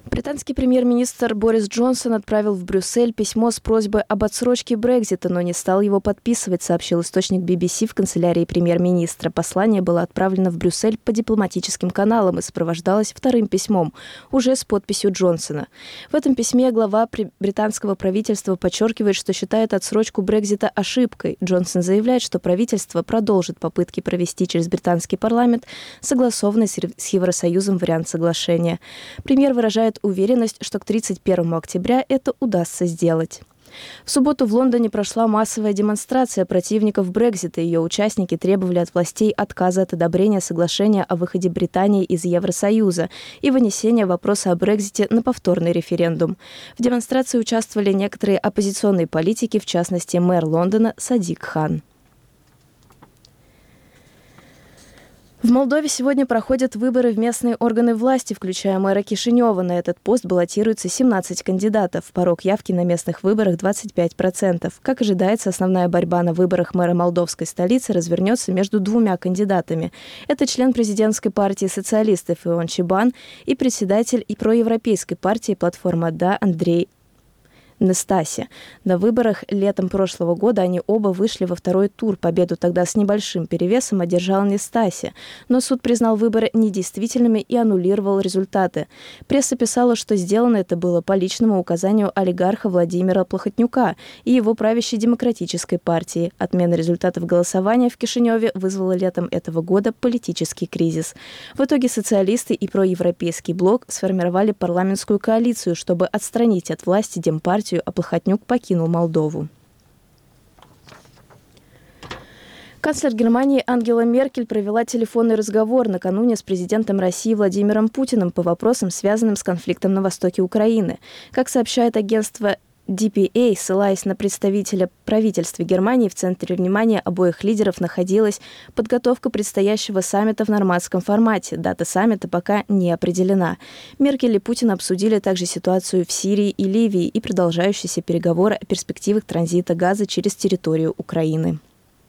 Британский премьер-министр Борис Джонсон отправил в Брюссель письмо с просьбой об отсрочке Брексита, но не стал его подписывать, сообщил источник BBC в канцелярии премьер-министра. Послание было отправлено в Брюссель по дипломатическим каналам и сопровождалось вторым письмом, уже с подписью Джонсона. В этом письме глава британского правительства подчеркивает, что считает отсрочку Брексита ошибкой. Джонсон заявляет, что правительство продолжит попытки провести через британский парламент согласованный с Евросоюзом вариант соглашения. Премьер выражает уверенность, что к 31 октября это удастся сделать. В субботу в Лондоне прошла массовая демонстрация противников Брексита. Ее участники требовали от властей отказа от одобрения соглашения о выходе Британии из Евросоюза и вынесения вопроса о Брексите на повторный референдум. В демонстрации участвовали некоторые оппозиционные политики, в частности, мэр Лондона Садик Хан. В Молдове сегодня проходят выборы в местные органы власти, включая мэра Кишинева. На этот пост баллотируется 17 кандидатов. Порог явки на местных выборах 25%. Как ожидается, основная борьба на выборах мэра молдовской столицы развернется между двумя кандидатами. Это член президентской партии социалистов Ион Чибан и председатель проевропейской партии «Платформа Да» Андрей Настаси. На выборах летом прошлого года они оба вышли во второй тур. Победу тогда с небольшим перевесом одержал Настаси. Но суд признал выборы недействительными и аннулировал результаты. Пресса писала, что сделано это было по личному указанию олигарха Владимира Плохотнюка и его правящей демократической партии. Отмена результатов голосования в Кишиневе вызвала летом этого года политический кризис. В итоге социалисты и проевропейский блок сформировали парламентскую коалицию, чтобы отстранить от власти Демпартию, а Плохотнюк покинул Молдову. Канцлер Германии Ангела Меркель провела телефонный разговор накануне с президентом России Владимиром Путиным по вопросам, связанным с конфликтом на востоке Украины. Как сообщает агентство DPA, ссылаясь на представителя правительства Германии, в центре внимания обоих лидеров находилась подготовка предстоящего саммита в нормандском формате. Дата саммита пока не определена. Меркель и Путин обсудили также ситуацию в Сирии и Ливии и продолжающиеся переговоры о перспективах транзита газа через территорию Украины.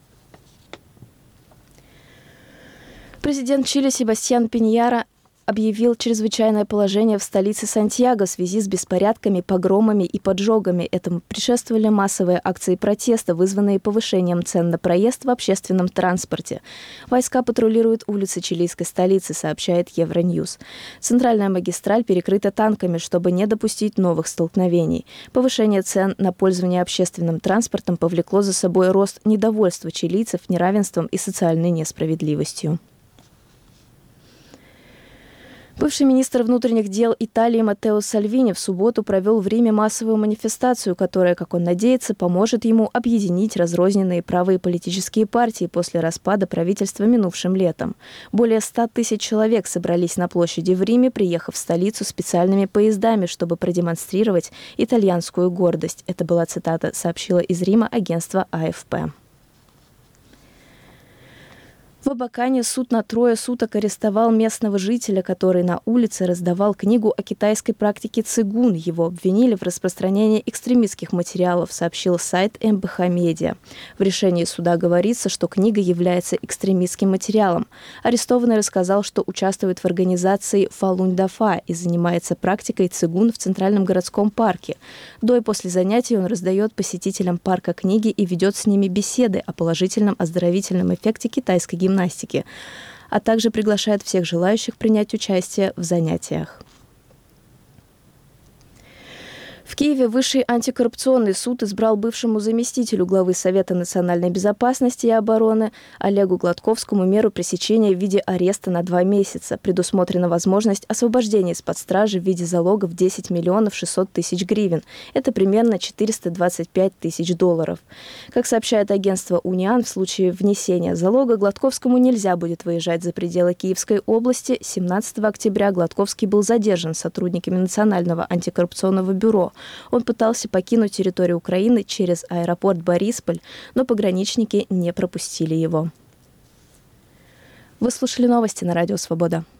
Президент Чили Себастьян Пиньяра объявил чрезвычайное положение в столице Сантьяго в связи с беспорядками, погромами и поджогами. Этому предшествовали массовые акции протеста, вызванные повышением цен на проезд в общественном транспорте. Войска патрулируют улицы чилийской столицы, сообщает Евроньюз. Центральная магистраль перекрыта танками, чтобы не допустить новых столкновений. Повышение цен на пользование общественным транспортом повлекло за собой рост недовольства чилийцев неравенством и социальной несправедливостью. Бывший министр внутренних дел Италии Маттео Сальвини в субботу провел в Риме массовую манифестацию, которая, как он надеется, поможет ему объединить разрозненные правые политические партии после распада правительства минувшим летом. Более 100 тысяч человек собрались на площади в Риме, приехав в столицу специальными поездами, чтобы продемонстрировать итальянскую гордость. Это была цитата, сообщила из Рима агентство АФП. В Абакане суд на 3 суток арестовал местного жителя, который на улице раздавал книгу о китайской практике цигун. Его обвинили в распространении экстремистских материалов, сообщил сайт МБХ Медиа. В решении суда говорится, что книга является экстремистским материалом. Арестованный рассказал, что участвует в организации Фалунь Дафа и занимается практикой цигун в Центральном городском парке. До и после занятий он раздает посетителям парка книги и ведет с ними беседы о положительном оздоровительном эффекте китайской гимнастики, а также приглашает всех желающих принять участие в занятиях. В Киеве Высший антикоррупционный суд избрал бывшему заместителю главы Совета национальной безопасности и обороны Олегу Гладковскому меру пресечения в виде ареста на 2 месяца. Предусмотрена возможность освобождения из-под стражи в виде залога в 10 миллионов 600 тысяч гривен. Это примерно 425 тысяч долларов. Как сообщает агентство «Униан», в случае внесения залога Гладковскому нельзя будет выезжать за пределы Киевской области. 17 октября Гладковский был задержан сотрудниками Национального антикоррупционного бюро. Он пытался покинуть территорию Украины через аэропорт Борисполь, но пограничники не пропустили его. Вы слушали новости на Радио Свобода.